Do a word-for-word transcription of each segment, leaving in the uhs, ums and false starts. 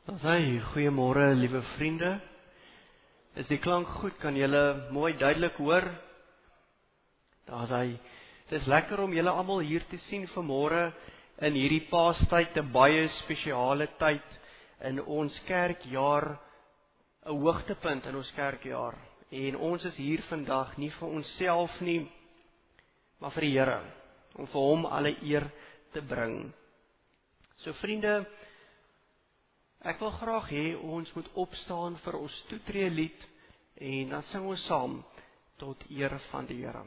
Dan sê hy, goeiemôre liewe vriende. Is die klank goed? Kan julle mooi duidelik hoor? Daar sê hy, dit is lekker om julle almal hier te sien vanmôre in hierdie Paastyd, 'n baie spesiale tyd in ons kerkjaar, 'n hoogtepunt in ons kerkjaar. En ons is hier vandag nie vir onsself nie, maar vir die Here, om vir hom alle eer te bring. So vriende, ek wil graag hê ons moet opstaan vir ons toetree lied en dan sing ons saam tot eer van die Here.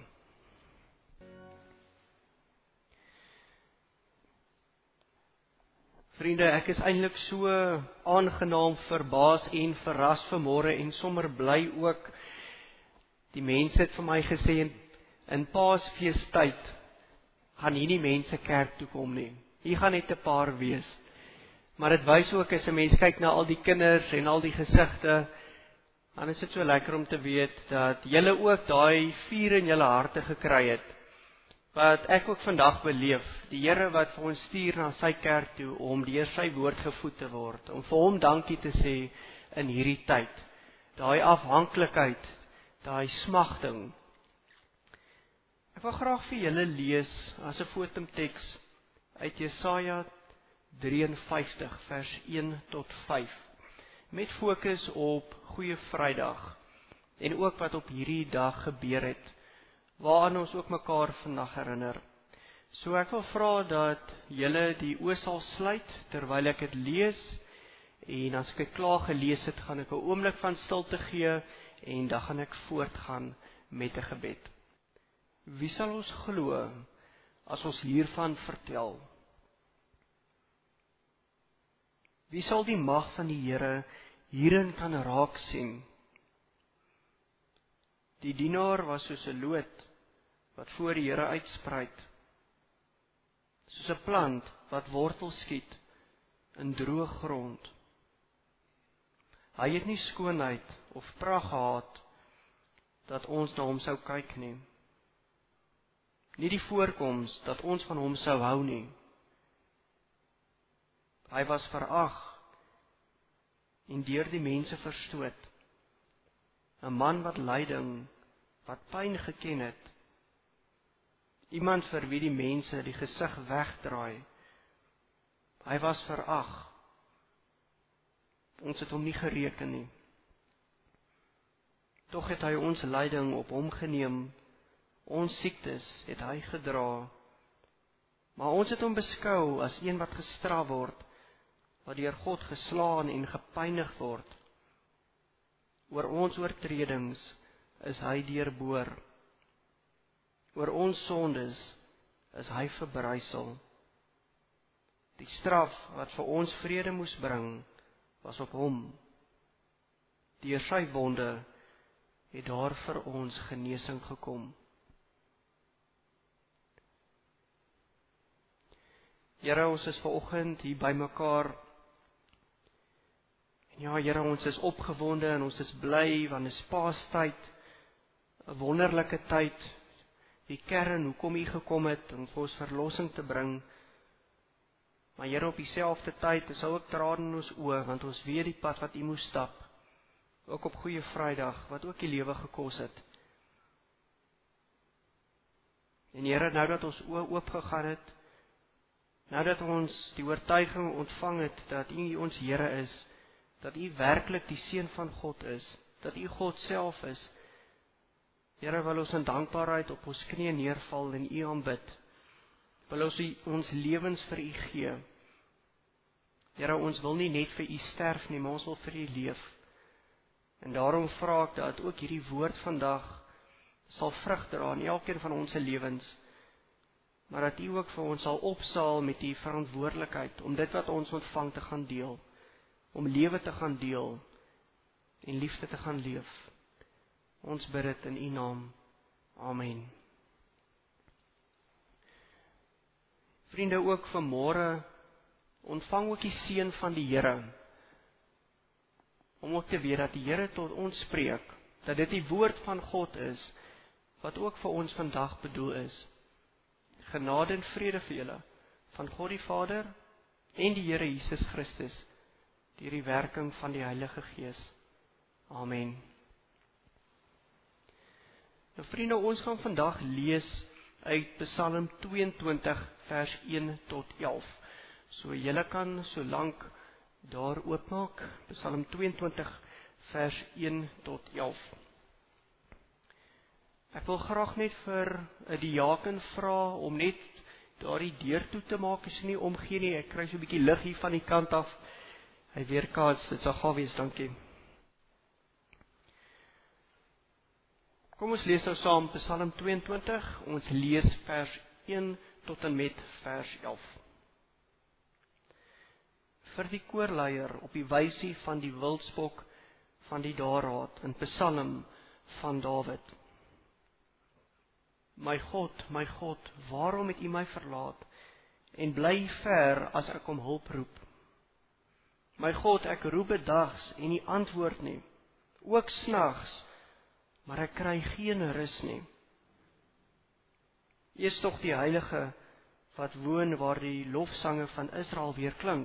Vriende, ek is eintlik so aangenaam verbaas en verras vanmôre en sommer bly ook. Die mense het vir my gesê in, in Paasfeestyd gaan hier nie mense kerk toe kom nie. Hier gaan net 'n paar wees. Maar dit wys ook as 'n mens kyk na al die kinders en al die gesigte, dan is dit so lekker om te weet dat julle ook daai vuur in julle harte gekry het. Wat ek ook vandag beleef, die Here wat vir ons stuur na sy kerk toe om deur sy woord gevoed te word, om vir hom dankie te sê in hierdie tyd. Daai afhanklikheid, daai smagting. Ek wil graag vir julle lees as 'n fotomteks uit Jesaja drie en vyftig vers een tot vyf, met fokus op Goeie Vrydag en ook wat op hierdie dag gebeur het, waaraan ons ook mekaar vandag herinner. So ek wil vra dat julle die oë sal sluit terwyl ek dit lees, en as ek dit klaar gelees het, gaan ek 'n oomblik van stilte gee en dan gaan ek voortgaan met 'n gebed. Wie sal ons glo as ons hiervan vertel? Wie sal die mag van die Here hierin kan raak sien? Die dienaar was soos 'n loot wat voor die Here uitspruit, soos 'n plant wat wortel skiet in droë grond. Hy het nie skoonheid of pragt gehad dat ons na hom sou kyk nie. Nie die voorkoms dat ons van hom sou hou nie. Hy was verag en deur die mense verstoot. 'n man wat lyding, wat pyn geken het. Iemand vir wie die mense die gesig wegdraai. Hy was verag. Ons het hom nie gereken nie. Tog het hy ons lyding op hom geneem. Ons siektes het hy gedra. Maar ons het hom beskou as een wat gestraf word, wat deur God geslaan en gepynig word. Oor ons oortredings is hy deurboor. Oor ons sondes is hy verbrysel. Die straf wat vir ons vrede moes bring, was op hom. Deur sy wonde het daar vir ons genesing gekom. Here, ons is vanoggend hier by mekaar. Ja, Here, ons is opgewonde en ons is bly want dit is Paastyd, 'n wonderlike tyd. Die kern hoekom U gekom het om vir ons verlossing te bring. Maar Here, op dieselfde tyd is ook trane in ons oë want ons weet die pad wat U moes stap. Ook op Goeie Vrydag wat ook U lewe gekos het. En Here, nou dat ons oë oop gegaan het, nou dat ons die oortuiging ontvang het dat U ons Here is, dat U werklik die Seun van God is, dat U God self is. Here, wil ons in dankbaarheid op ons knieë neerval en U aanbid. Wil ons U, ons lewens vir U gee. Here, ons wil nie net vir U sterf nie, maar ons wil vir U leef. En daarom vra ek dat ook hierdie woord vandag sal vrug dra in elkeen van ons se lewens, maar dat U ook vir ons sal opsaal met U verantwoordelikheid om dit wat ons ontvang te gaan deel, om lewe te gaan deel en liefde te gaan leef. Ons bid dit in U naam. Amen. Vriende, ook vanmôre ontvang ook die seën van die Here, om ook te weet dat die Here tot ons spreek, dat dit die woord van God is, wat ook vir ons vandag bedoel is. Genade en vrede vir julle, van God die Vader en die Here Jesus Christus, deur die werking van die Heilige Gees. Amen. Nou vriende, ons gaan vandag lees uit Psalm tweeëntwintig vers een tot elf. So julle kan so lank daar oopmaak, Psalm tweeëntwintig vers een tot elf. Ek wil graag net vir die diaken vra om net daardie deur toe te maak as jy nie omgee nie. Ek kry so 'n bietjie lig hier van die kant af. Hy weerkaats, dit sal gaaf wees, dankie. Kom ons lees nou saam Psalm tweeëntwintig, ons lees vers een tot en met vers elf. Vir die koorleier op die wysie van die wildspok van die Daraad, 'n Psalm van Dawid. My God, my God, waarom het U my verlaat en bly ver as ek om hulp roep? My God, ek roep bedags en U antwoord nie, ook snags, maar ek kry geen rus nie. U is tog die Heilige wat woon waar die lofsange van Israel weer klink.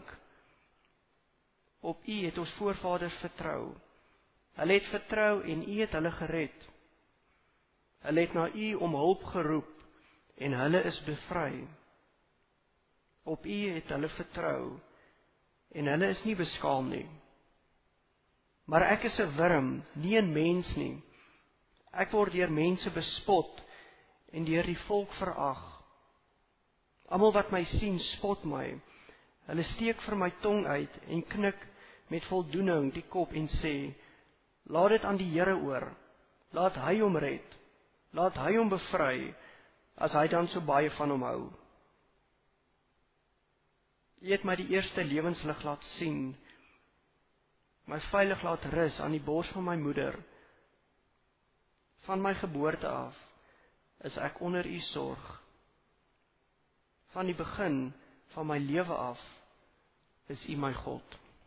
Op U het ons voorvaders vertrou. Hulle het vertrou en U het hulle gered. Hulle het na U om hulp geroep en hulle is bevry. Op U het hulle vertrou en hulle is nie beskaam nie. Maar ek is 'n wurm, nie 'n mens nie. Ek word deur mense bespot en deur die volk verag. Almal wat my sien, spot my. Hulle steek vir my tong uit en knik met voldoening die kop en sê, laat dit aan die Here oor, laat hy hom red, laat hy hom bevry, as hy dan so baie van hom hou. U het my die eerste lewenslig laat sien, my veilig laat rus aan die bors van my moeder. Van my geboorte af is ek onder U sorg. Van die begin van my lewe af is U my God.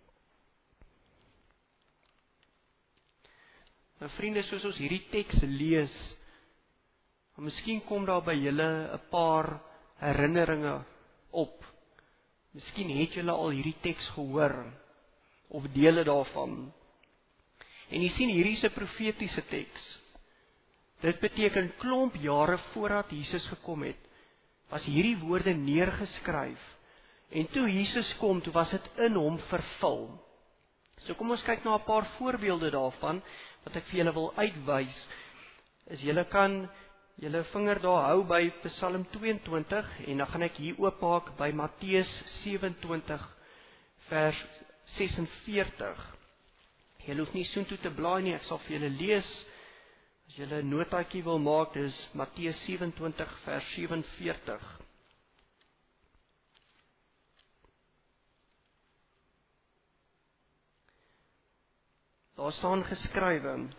Nou vriende, soos ons hierdie teks lees, miskien kom daar by julle 'n paar herinneringe op. Miskien het julle al hierdie teks gehoor of dele daarvan. En jy sien, hierdie is 'n profetiese teks. Dit beteken klomp jare voordat Jesus gekom het, was hierdie woorde neergeskryf. En toe Jesus kom, toe was dit in hom vervul. So kom ons kyk na 'n paar voorbeelde daarvan wat ek vir julle wil uitwys. Is julle kan julle vinger daar hou by Psalm tweeëntwintig en dan gaan ek hier oopmaak by Matteus sewe-en-twintig vers ses en veertig. Julle hoef nie soontoe te blaai nie, ek sal vir julle lees. As julle 'n notaatjie wil maak, dis Matteus sewe-en-twintig vers sewe-en-veertig. Daar staan geskrywe: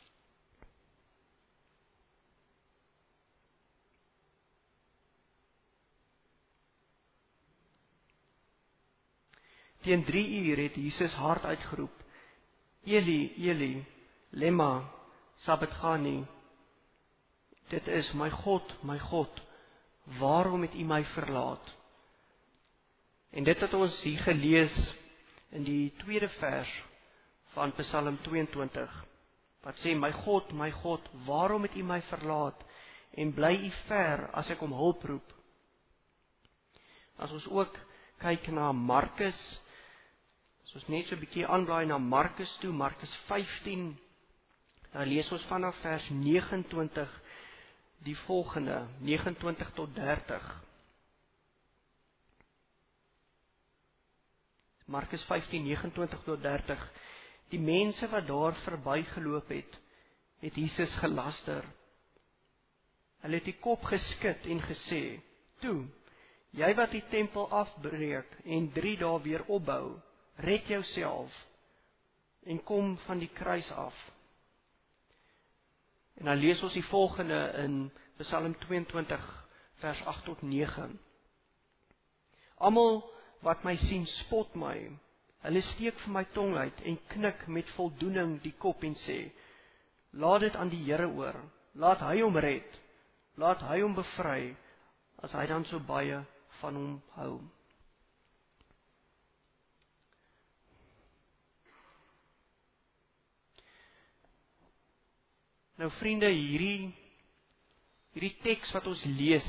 Teen drie uur het Jesus hard uitgeroep: Eli, Eli, lema sabachthani. Dit is, my God, my God, waarom het U my verlaat? En dit het ons hier gelees in die tweede vers van Psalm tweeëntwintig, wat sê, my God, my God, waarom het U my verlaat en bly U ver as ek om hulp roep? As ons ook kyk na Markus, as ons net so 'n bietjie aanblaai na Markus toe, Markus vyftien, dan lees ons vanaf vers negenentwintig die volgende, negenentwintig tot dertig. Markus vyftien, negenentwintig tot dertig. Die mense wat daar verbygeloop het, het Jesus gelaster. Hulle het die kop geskit en gesê, toe, jy wat die tempel afbreek en drie dae weer opbou, red jouself en kom van die kruis af. En dan lees ons die volgende in Psalm tweeëntwintig vers agt tot nege. Almal wat my sien, spot my. Hulle steek vir my tong uit en knik met voldoening die kop en sê, laat dit aan die Here oor, laat hy hom red, laat hy hom bevry, as hy dan so baie van hom hou. Nou vriende, hierdie hierdie teks wat ons lees,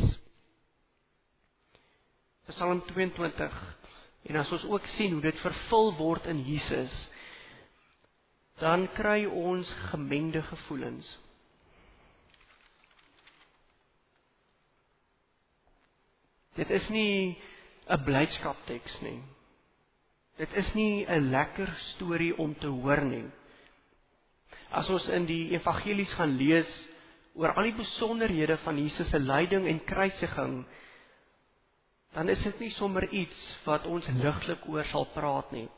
Psalm tweeëntwintig, en as ons ook sien hoe dit vervul word in Jesus, dan kry ons gemengde gevoelens. Dit is nie 'n blydskapteks nie. Dit is nie 'n lekker storie om te hoor nie. As ons in die evangelies gaan lees oor al die besonderhede van Jesus se lyding en kruisiging, dan is dit nie sommer iets wat ons ligtelik oor sal praat nie.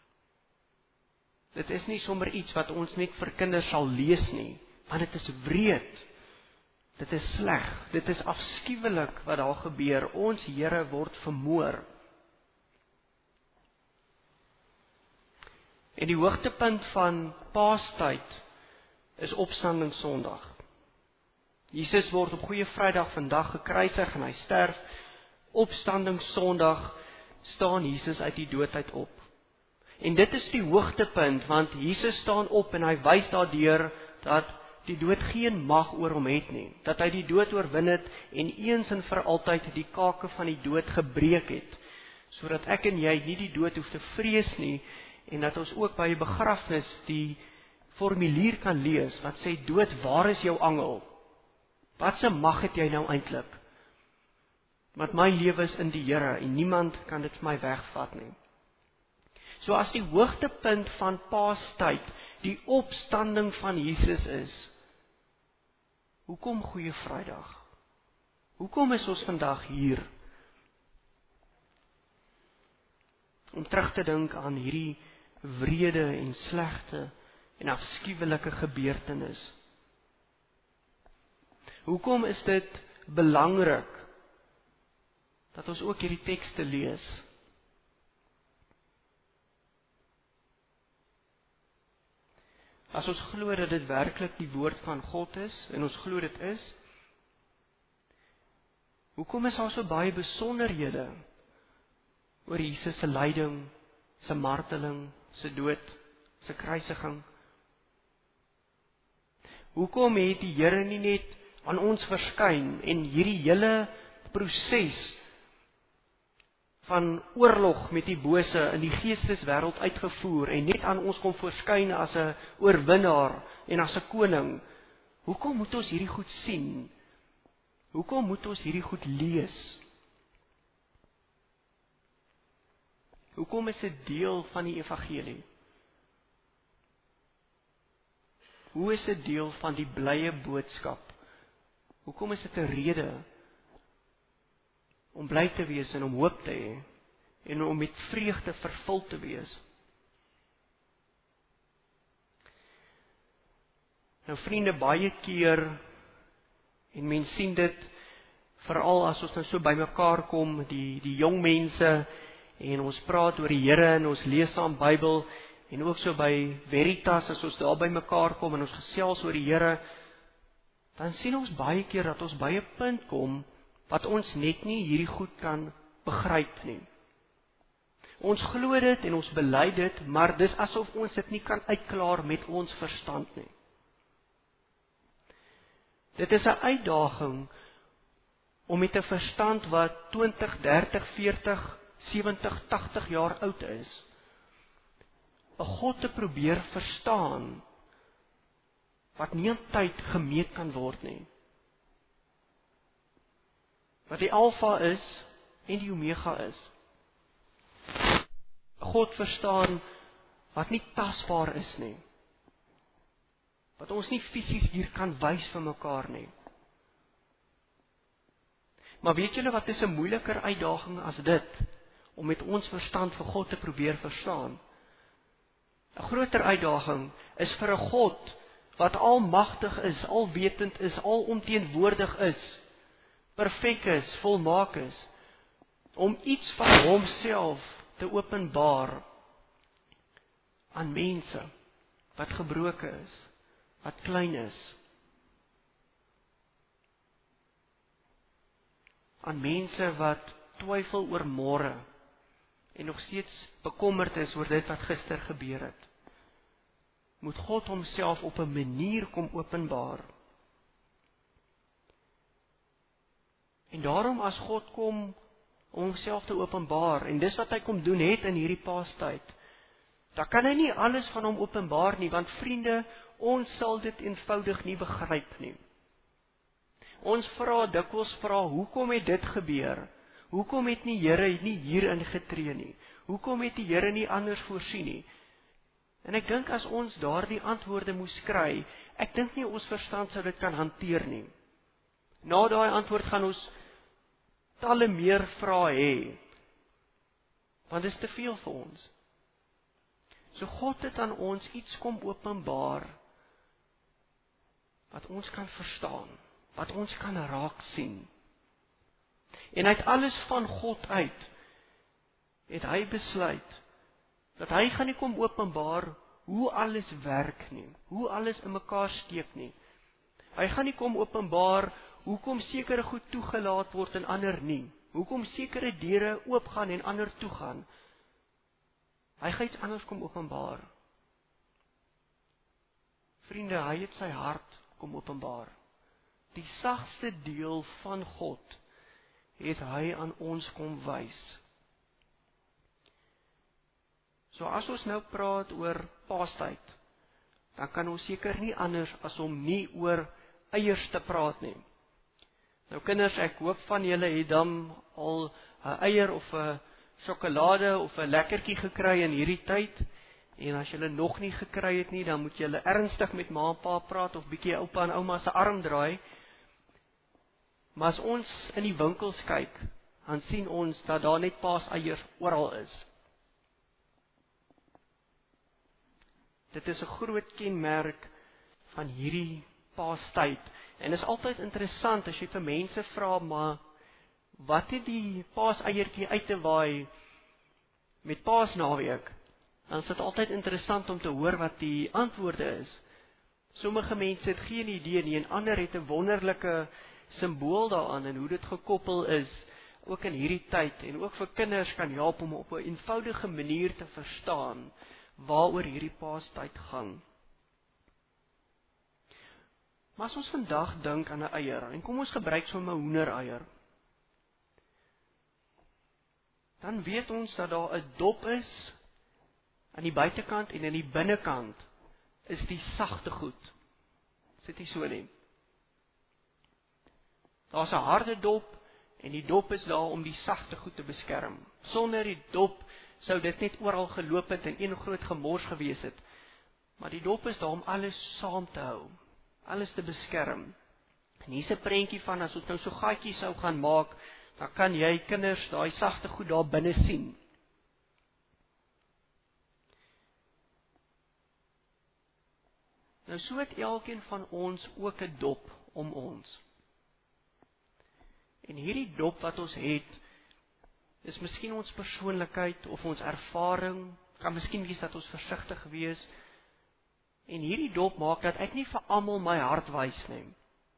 Dit is nie sommer iets wat ons net vir kinders sal lees nie, want dit is wreed. Dit is sleg, dit is afskuwelik wat daar gebeur. Ons Here word vermoor. En die hoogtepunt van Paastyd is Opstanding Sondag. Jesus word op Goeie Vrydag vandag gekruisig en hy sterf. Opstanding Sondag staan Jesus uit die dood uit op. En dit is die hoogtepunt, want Jesus staan op en hy wys daardeur dat die dood geen mag oor hom het nie, dat hy die dood oorwin het en eens en vir altyd die kake van die dood gebreek het, sodat ek en jy nie die dood hoef te vrees nie, en dat ons ook by 'n begrafnis die formulier kan lees, wat sê, dood, waar is jou angel? Wat se mag het jy nou eintlik? Want my lewe is in die Here, en niemand kan dit vir my wegvat nie. So as die hoogtepunt van Paastyd die opstanding van Jesus is, hoekom Goeie Vrydag? Hoekom is ons vandag hier? Om terug te dink aan hierdie wrede en slegte en afskuwelike gebeurtenis. Hoekom is dit belangrik dat ons ook hierdie tekste lees? As ons glo dat dit werklik die woord van God is, en ons glo dit is, hoekom is daar so baie besonderhede oor Jesus se lyding, se marteling, se dood, se kruisiging? Hoekom het die Here nie net aan ons verskyn en hierdie hele proses van oorlog met die bose in die geesteswêreld uitgevoer en net aan ons kom verskyn as 'n oorwinnaar en as 'n koning? Hoekom moet ons hierdie goed sien? Hoekom moet ons hierdie goed lees? Hoekom is dit deel van die evangelie? Hoe is dit deel van die blye boodskap? Hoekom is dit 'n rede om bly te wees en om hoop te hê en om met vreugde vervul te wees? Nou vriende, baie keer, en mens sien dit veral as ons nou so bymekaar kom, die die jong mense, en ons praat oor die Here en ons lees saam Bybel, en ook so by Veritas, as ons daar bymekaar kom en ons gesels oor die Here, dan sien ons baie keer dat ons by 'n punt kom wat ons net nie hierdie goed kan begryp nie. Ons glo dit en ons bely dit, maar dis asof ons dit nie kan uitklaar met ons verstand nie. Dit is 'n uitdaging om met 'n verstand wat twintig, dertig, veertig, sewentig, tagtig jaar oud is, 'n God te probeer verstaan wat nie aan tyd gemeet kan word nie. Wat die Alfa is en die Omega is. God verstaan wat nie tasbaar is nie. Wat ons nie fisies hier kan wys vir mekaar nie. Maar weet julle wat is 'n moeiliker uitdaging as dit, om met ons verstand vir God te probeer verstaan? 'n Groter uitdaging is vir 'n God wat almagtig is, alwetend is, alomteenwoordig is, perfek is, volmaak is, om iets van homself te openbaar aan mense wat gebroken is, wat klein is, aan mense wat twyfel oor môre en nog steeds bekommerd is oor dit wat gister gebeur het. moet God homself op 'n manier kom openbaar. En daarom as God kom om homself te openbaar, en dis wat hy kom doen het in hierdie Paastyd, dan kan hy nie alles van hom openbaar nie, want vriende, ons sal dit eenvoudig nie begryp nie. Ons vra dikwels vra, hoekom het dit gebeur? Hoekom het nie Here nie hier ingetree nie? Hoekom het die Here nie anders voorsien nie? En ek dink as ons daardie antwoorde moes kry, ek dink nie ons verstand sou dit kan hanteer nie. Na daai antwoord gaan ons talle meer vrae hê, want dit is te veel vir ons. So God het aan ons iets kom openbaar, wat ons kan verstaan, wat ons kan raak sien. En uit alles van God uit, het hy besluit, dat hy gaan nie kom openbaar hoe alles werk nie, hoe alles in mekaar steek nie. Hy gaan nie kom openbaar hoekom sekere goed toegelaat word en ander nie, hoekom sekere deure oopgaan en ander toegaan. Hy gaan iets anders kom openbaar. Vriende, hy het sy hart kom openbaar. Die sagste deel van God het hy aan ons kom wys. So as ons nou praat oor Paastyd, dan kan ons seker nie anders as om nie oor eiers te praat nie. Nou kinders, ek hoop van julle het dan al 'n eier of 'n sjokolade of 'n lekkertjie gekry in hierdie tyd. En as julle nog nie gekry het nie, dan moet julle ernstig met ma en pa praat of bietjie oupa en ouma se arm draai. Maar as ons in die winkels kyk, dan sien ons dat daar net paaseiers oral is. Dit is 'n groot kenmerk van hierdie Paastyd. En is altyd interessant as jy vir mense vra, maar wat het die paaseiertjie uit te waai met Paasnaweek? Dan is dit altyd interessant om te hoor wat die antwoorde is. Sommige mense het geen idee nie, en ander het 'n wonderlike simbool daaraan en hoe dit gekoppel is, ook in hierdie tyd, en ook vir kinders kan help om op 'n eenvoudige manier te verstaan waaroor hierdie Paastyd gaan. Maar as ons vandag dink aan 'n eier, en kom ons gebruik sommer 'n hoendereier, dan weet ons dat daar 'n dop is aan die buitekant en aan die binnekant is die sagte goed. Is dit nie so nie? Daar's 'n harde dop en die dop is daar om die sagte goed te beskerm. Sonder die dop sou dit net oral geloop het en een groot gemors gewees het. Maar die dop is daar om alles saam te hou, alles te beskerm. En hier's 'n prentjie van as ons nou so gaatjies sou gaan maak, dan kan jy kinders daai sagte goed daar binne sien. Nou so het elkeen van ons ook 'n dop om ons. En hierdie dop wat ons het, is miskien ons persoonlikheid of ons ervaring, kan miskien wees dat ons versigtig wees. En hierdie dop maak dat ek nie vir almal my hart wys nie.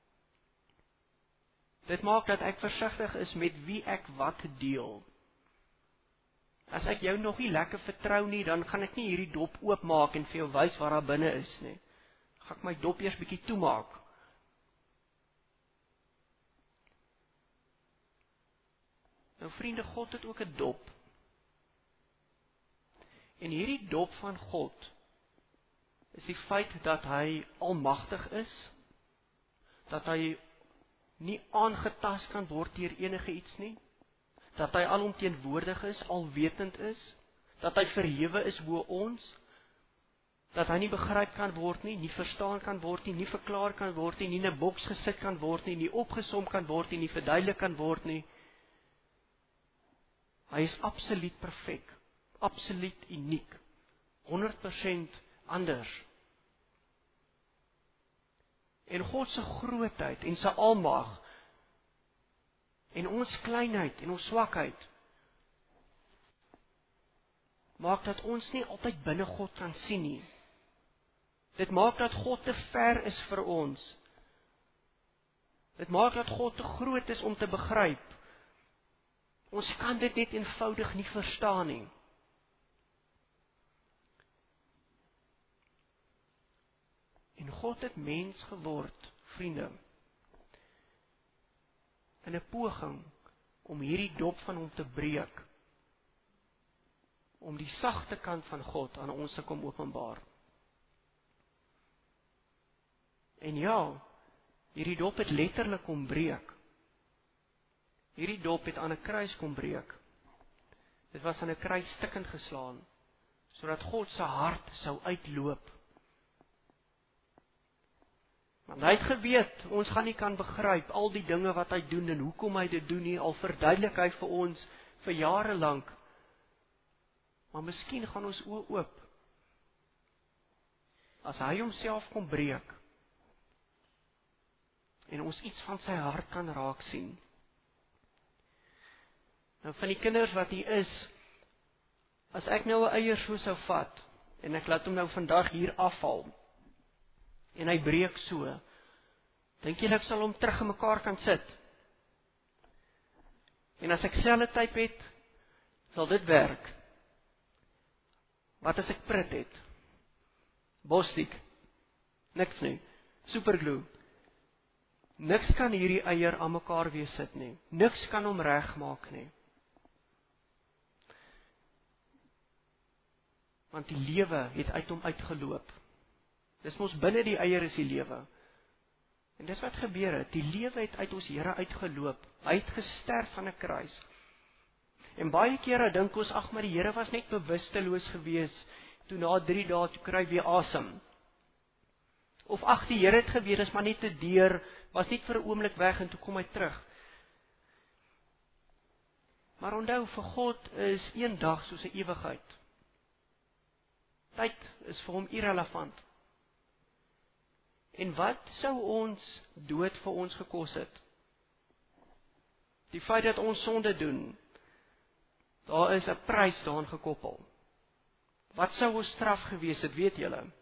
Dit maak dat ek versigtig is met wie ek wat deel. As ek jou nog nie lekker vertrou nie, dan gaan ek nie hierdie dop oopmaak en vir jou wys wat daar binne is nie. Gaan ek my dop eers bietjie toemaak. Nou vriende, God het ook 'n dop. En hierdie dop van God is die feit dat hy almagtig is, dat hy nie aangetast kan word deur enige iets nie, dat hy alomteenwoordig is, alwetend is, dat hy verhewe is bo ons, dat hy nie begryp kan word nie, nie verstaan kan word nie, nie verklaar kan word nie, nie in 'n boks gesit kan word nie, nie opgesom kan word nie, nie verduidelik kan word nie. Hy is absoluut perfek, absoluut uniek, honderd persent anders. En God se grootheid en sy almag en ons kleinheid en ons swakheid maak dat ons nie altyd binne God kan sien nie. Dit maak dat God te ver is vir ons. Dit maak dat God te groot is om te begryp. Ons kan dit net eenvoudig nie verstaan nie. En God het mens geword, vriende, in 'n poging om hierdie dop van hom te breek, om die sagte kant van God aan ons te kom openbaar. En ja, hierdie dop het letterlik kom breek. Hierdie dop het aan 'n kruis kom breek. Dit was aan 'n kruis stikkend geslaan, sodat God se hart sou uitloop. Want hy het geweet, ons gaan nie kan begryp al die dinge wat hy doen en hoekom hy dit doen nie, al verduidelik hy vir ons vir jare lank. Maar miskien gaan ons oë oop, as hy homself kom breek, en ons iets van sy hart kan raak sien. Nou van die kinders wat hier is, as ek nou 'n eier so sou vat, en ek laat hom nou vandag hier afval, en hy breek so, dink julle ek sal hom terug in mekaar kan sit? En as ek sellotape het, sal dit werk. Wat as ek prit het? Bosstiek? Niks nie. Superglue? Niks kan hierdie eier aan mekaar weer sit nie. Niks kan hom regmaak nie. Want die lewe het uit hom uitgeloop. Dis mos binne die eier is die lewe. En dis wat gebeur het. Die lewe het uit ons Here uitgeloop. Hy het gesterf aan 'n kruis. En baie kere dink ons, ag, maar die Here was net bewusteloos gewees, toe na drie dae toe kry weer asem. Of ag, die Here het geweet, is maar net te deur, was net vir 'n oomblik weg en toe kom hy terug. Maar onthou, vir God is een dag soos 'n ewigheid. Tyd is vir hom irrelevant. En wat sou ons dood vir ons gekos het? Die feit dat ons sonde doen, daar is 'n prys daaraan gekoppel. Wat sou ons straf gewees het, weet julle?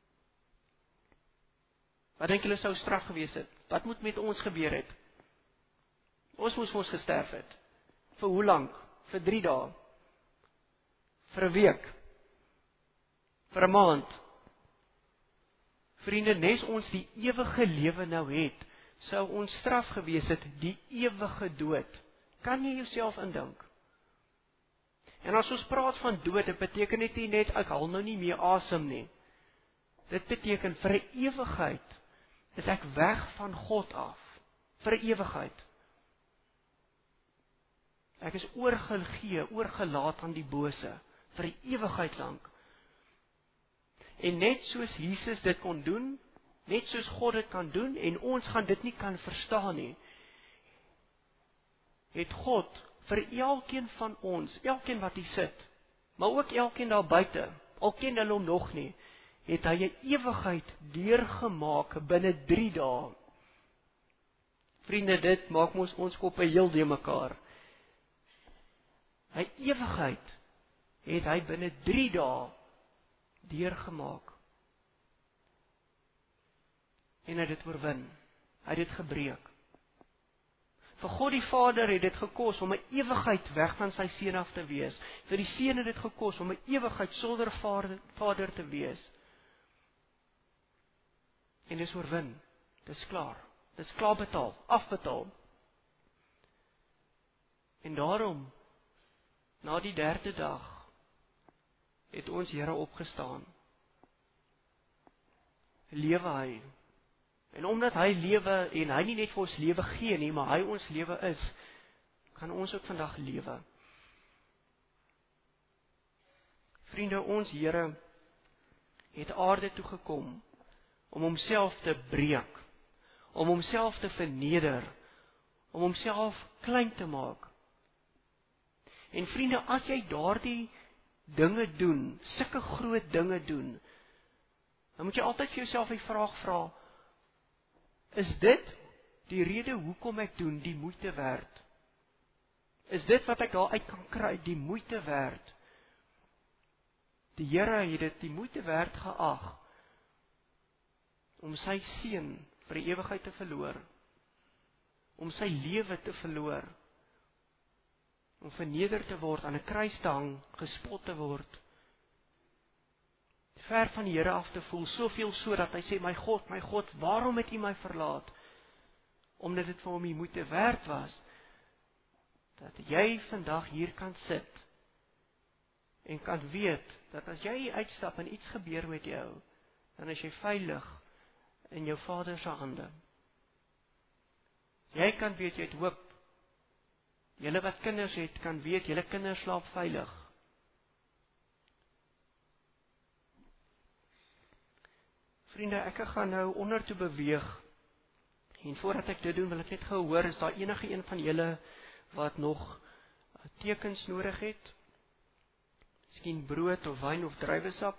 Wat dink julle sou straf gewees het? Wat moet met ons gebeur het? Ons moes ons gesterf het. Vir hoe lank? Vir drie dae? Vir 'n week? Vir 'n maand? Vriende, nes ons die ewige lewe nou het, sou ons straf gewees het die ewige dood. Kan jy jouself indink? En as ons praat van dood, dit beteken dit nie net ek haal nou nie meer asem nie. Dit beteken vir 'n ewigheid is ek weg van God af. Vir 'n ewigheid. Ek is oorgegee, oorgelaat aan die bose vir 'n ewigheid lank. En net soos Jesus dit kon doen, net soos God dit kan doen, en ons gaan dit nie kan verstaan nie, het God vir elkeen van ons, elkeen wat hier sit, maar ook elkeen daar buite, al ken hulle hom nog nie, het hy 'n ewigheid deurgemaak binne drie dae. Vriende, dit maak ons ons koppe heel de mekaar. 'n Ewigheid het hy binne drie dae deurgemaak. En hy het dit oorwin. Hy het dit gebreek. Vir God die Vader het dit gekos om 'n ewigheid weg van sy seun af te wees. Vir die seun het dit gekos om 'n ewigheid sonder Vader te wees. En dis oorwin. Dis klaar. Dis klaar betaal, afbetaal. En daarom, na die derde dag, het ons Here opgestaan. Lewe hy. En omdat hy lewe, en hy nie net vir ons lewe gee nie, maar hy ons lewe is, kan ons ook vandag lewe. Vriende, ons Here het aarde toe gekom, om homself te breek, om homself te verneder, om homself klein te maak. En vriende, as jy daardie dinge doen, sulke groot dinge doen, dan moet jy altyd vir jouself die vraag vra, is dit die rede hoekom ek doen die moeite werd? Is dit wat ek daaruit kan kry die moeite werd? Die Here het dit die moeite werd geag om sy seun vir die ewigheid te verloor, om sy lewe te verloor, om verneder te word, aan 'n kruis te hang, gespot te word, ver van die Here af te voel, soveel so dat hy sê, my God, my God, waarom het U my verlaat? Omdat dit vir hom die moeite werd was, dat jy vandag hier kan sit, en kan weet, dat as jy uitstap en iets gebeur met jou, dan is jy veilig in jou Vader se hande. Jy kan weet, jy het hoop. Julle wat kinders het, kan weet, julle kinders slaap veilig. Vriende, ek gaan nou onder toe beweeg, en voordat ek dit doen, wil ek net gehoor, is daar enige een van julle, wat nog tekens nodig het? Miskien brood of wyn of druiwesap?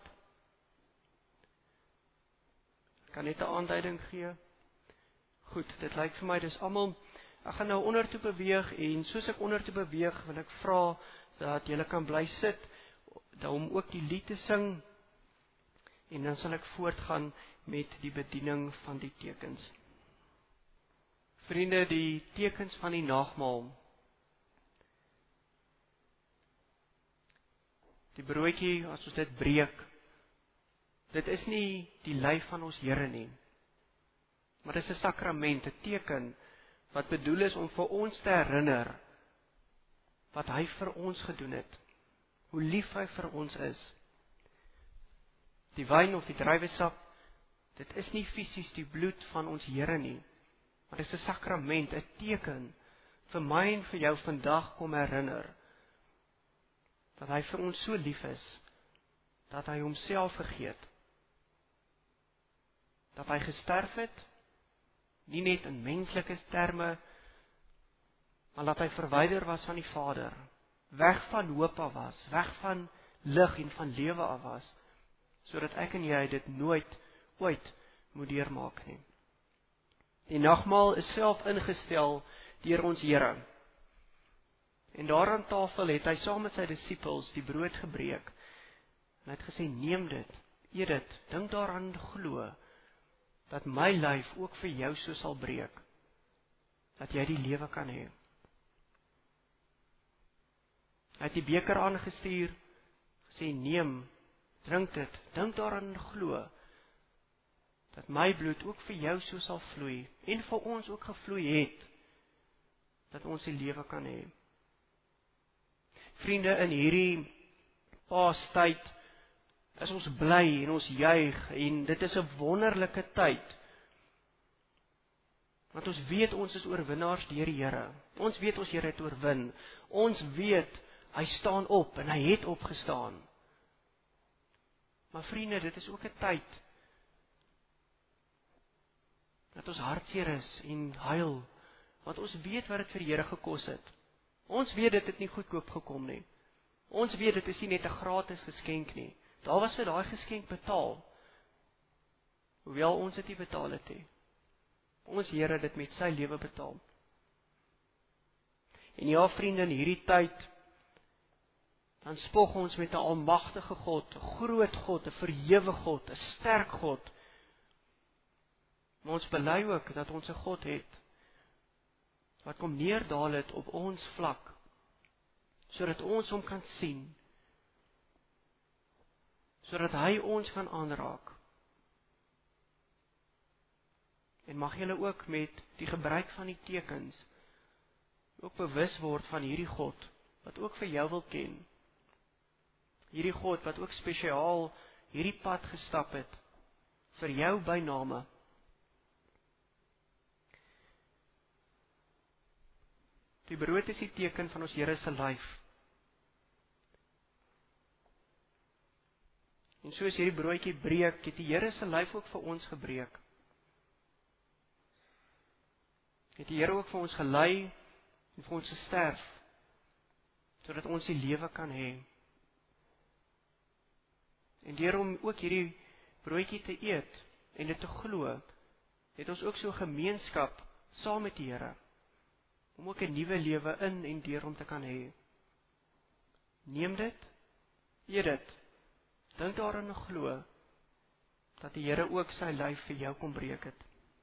Ek kan net 'n aanduiding gee. Goed, dit lyk vir my, dis almal, ek gaan nou onder toe beweeg, en soos ek onder toe beweeg, wil ek vra, dat julle kan bly sit, om ook die lied te sing, en dan sal ek voortgaan met die bediening van die tekens. Vriende, die tekens van die nagmaal. Die broodjie, as ons dit breek, dit is nie die lyf van ons Here nie, maar dit is 'n sakrament, 'n teken, wat bedoel is om vir ons te herinner, wat hy vir ons gedoen het, hoe lief hy vir ons is. Die wyn of die druiwesap, dit is nie fisies die bloed van ons Here nie, maar dit is 'n sakrament, 'n teken, vir my en vir jou vandag kom herinner, dat hy vir ons so lief is, dat hy homself vergeet, dat hy gesterf het, nie net in menslike terme, maar dat hy verwyder was van die Vader, weg van hoop af was, weg van lig en van lewe af was, sodat ek en jy dit nooit, ooit moet deurmaak nie. Die nagmaal is self ingestel deur ons Here. En daar aan tafel het hy saam met sy disippels die brood gebreek. En hy het gesê, neem dit, eet dit, dink daaraan, glo, dat my lyf ook vir jou so sal breek, dat jy die lewe kan hê. Hy het die beker aangestuur, gesê, neem, drink dit, dink daaraan, glo, dat my bloed ook vir jou so sal vloei, en vir ons ook gevloei het, dat ons die lewe kan hê. Vriende, in hierdie Paastyd is ons bly en ons juig, en dit is 'n wonderlike tyd, want ons weet ons is oorwinnaars deur die Here. Ons weet ons Here het oorwin. Ons weet hy staan op en hy het opgestaan. Maar vriende, dit is ook 'n tyd dat ons hartseer is en huil, want ons weet wat dit vir die Here gekos het. Ons weet dit het nie goedkoop gekom nie. Ons weet dit is nie net 'n gratis geskenk nie. Daar was vir daai geskenk betaal, hoewel ons dit nie betaal het nie. Ons Here het dit met sy lewe betaal. En ja, vriende, in hierdie tyd, dan spog ons met 'n almagtige God, 'n groot God, 'n verhewe God, 'n sterk God. Maar ons bely ook dat ons 'n God het, wat kom neerdaal het op ons vlak, sodat ons hom kan sien, sodat hy ons kan aanraak. En mag julle ook met die gebruik van die tekens, ook bewus word van hierdie God, wat ook vir jou wil ken. Hierdie God wat ook spesiaal hierdie pad gestap het, vir jou by name. Die brood is die teken van ons Here se lyf. En soos hierdie broodjie breek, het die Here se lyf ook vir ons gebreek. Het die Here ook vir ons gelei en vir ons gesterf, sodat ons die lewe kan hê. En deur om ook hierdie broodjie te eet en dit te glo, het ons ook so gemeenskap saam met die Here, om ook 'n nuwe lewe in en deur hom te kan hê. Neem dit, eet dit, dink daaraan en glo, dat die Here ook sy lyf vir jou kom breek het.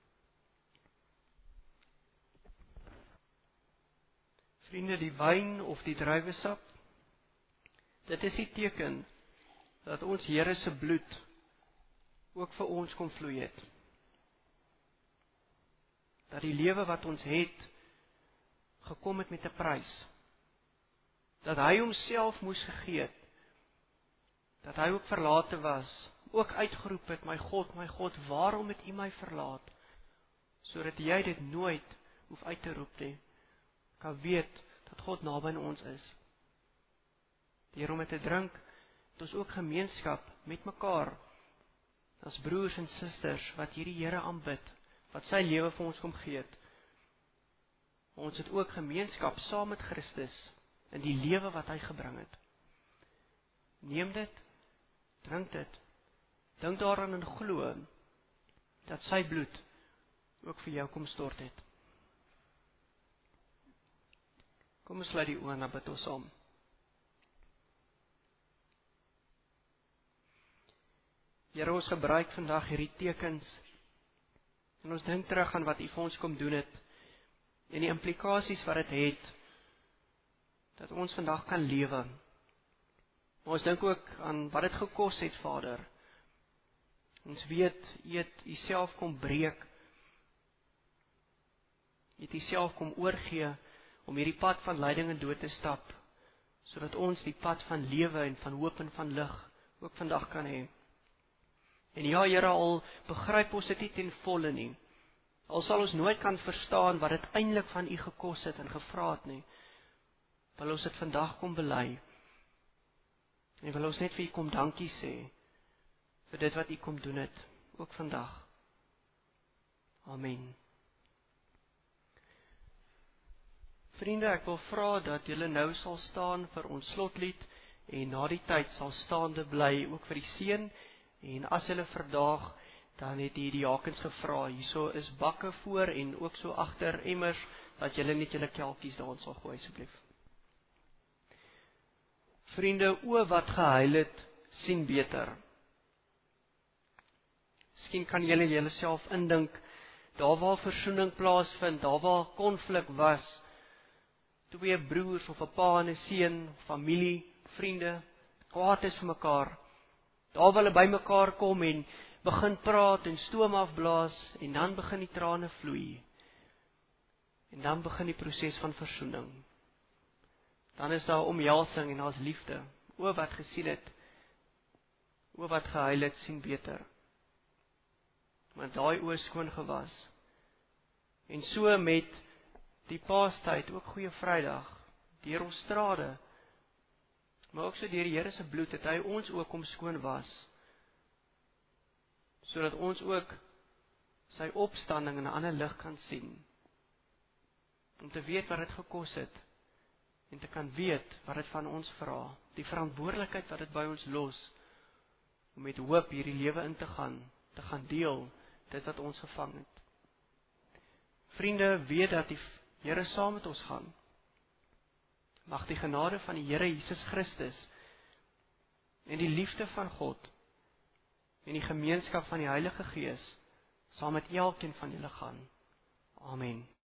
Vriende, die wyn of die druiwesap, dit is die teken dat ons Here se bloed ook vir ons kom vloei het. Dat die lewe wat ons het, gekom het met 'n prys. Dat hy homself moes gegee het. Dat hy ook verlate was, ook uitgeroep het, my God, my God, waarom het U my verlaat? Sodat jy dit nooit hoef uit te roep nie. Kan weet dat God naby aan ons is. Deur om te drink, het ons ook gemeenskap met mekaar, as broers en susters, wat hierdie Here aanbid, wat sy lewe vir ons kom gee het. Ons het ook gemeenskap saam met Christus, in die lewe wat hy gebring het. Neem dit, drink dit, dink daaraan en glo, dat sy bloed ook vir jou kom stort het. Kom ons sluit die oë en dan bid ons saam. Here, ons gebruik vandag hierdie tekens, en ons dink terug aan wat U vir ons kom doen het, en die implikasies wat dit het, dat ons vandag kan lewe. Maar ons dink ook aan wat dit gekos het, Vader. Ons weet, U het U self kom breek, U het U self kom oorgee, om hierdie pad van lyding en dood te stap, sodat ons die pad van lewe en van hoop en van lig ook vandag kan hê. En ja, Here, al begryp ons dit nie ten volle nie, al sal ons nooit kan verstaan wat dit eintlik van U gekos het en gevra het nie, wil ons dit vandag kom bely, en wil ons net vir U kom dankie sê, vir dit wat U kom doen het, ook vandag. Amen. Vriende, ek wil vra dat julle nou sal staan vir ons slotlied, en na die tyd sal staande bly, ook vir die seën, en as julle verdaag, dan het die diakens gevra, hierso is bakke voor, en ook so agter emmers, dat julle net julle kelkies daarin sal gooi, asseblief. Vriende, o wat gehuil het, sien beter. Miskien kan julle julle self indink, daar waar versoening plaasvind, daar waar konflik was, twee broers of 'n pa en 'n seun, familie, vriende, kwaad is vir mekaar. Daar wil hulle by mekaar kom en begin praat en stoom afblaas, en dan begin die trane vloei. En dan begin die proses van versoening. Dan is daar omhelsing en daar's liefde. O wat gesien het, o wat gehuil het, sien beter. Want daai oë skoon gewas. En so met die Paastyd, ook Goeie Vrydag, deur ons strade, maar ook so deur die Here se bloed, het hy ons ook kom skoon was, sodat ons ook sy opstanding in 'n ander lig kan sien, om te weet wat dit gekos het, en te kan weet wat dit van ons vra, die verantwoordelikheid wat dit by ons los, om met hoop hierdie lewe in te gaan, te gaan deel, dit wat ons gevang het. Vriende, weet dat die Here saam met ons gaan. Mag die genade van die Here Jesus Christus, en die liefde van God, en die gemeenskap van die Heilige Gees, saam met elkeen van julle gaan. Amen.